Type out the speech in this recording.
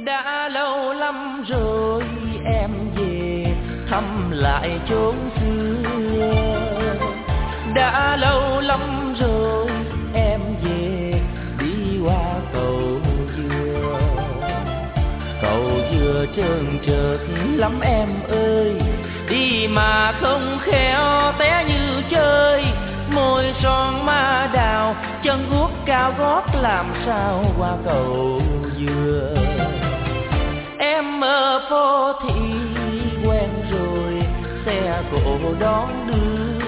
Đã lâu lắm rồi em về thăm lại chốn xưa. Đã lâu lắm rồi em về đi qua cầu dừa. Cầu dừa trơn trượt lắm em ơi, đi mà không khéo té như chơi. Môi son ma đào, chân guốc cao gót, làm sao qua cầu dừa. Em ở phố thị quen rồi, xe cộ đón đưa.